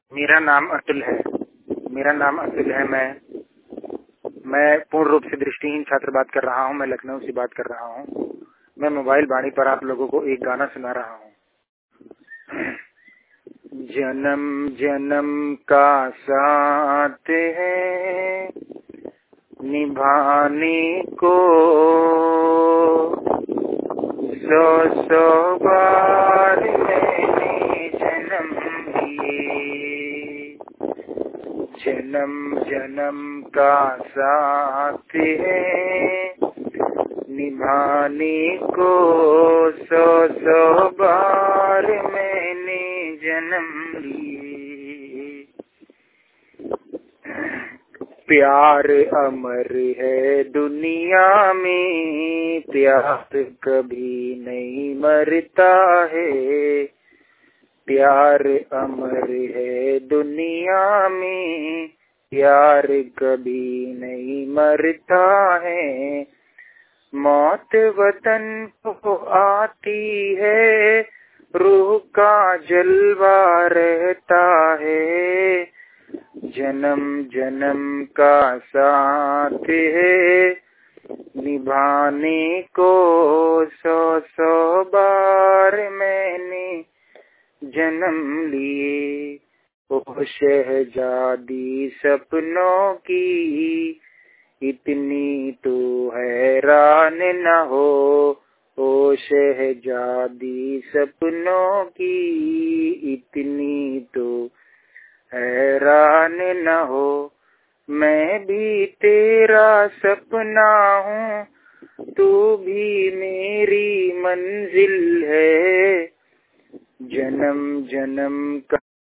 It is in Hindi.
मेरा नाम अतुल है। मैं पूर्ण रूप से दृष्टिहीन छात्र बात कर रहा हूँ। मैं लखनऊ से बात कर रहा हूँ। मैं मोबाइल वाणी पर आप लोगों को एक गाना सुना रहा हूँ। जन्म जन्म का साथ है निभाने को, सौ सौ बार मैंने जन्म लिए। जन्म जन्म का साथ है निभाने को, सौ सौ बार मैंने जन्म लिए। प्यार अमर है दुनिया में, प्यार कभी नहीं मरता है। प्यार अमर है दुनिया में, प्यार कभी नहीं मरता है। मौत वतन को आती है, रूह का जलवा रहता है। जन्म जन्म का साथ है निभाने को, सौ सौ बार मैंने जन्म लिए। ओ शहजादी सपनों की, इतनी तो हैरान न हो। ओ शहजादी सपनों की, इतनी तो हैरान न हो। मैं भी तेरा सपना हूँ, तू भी मेरी मंजिल है। जन्म जन्म का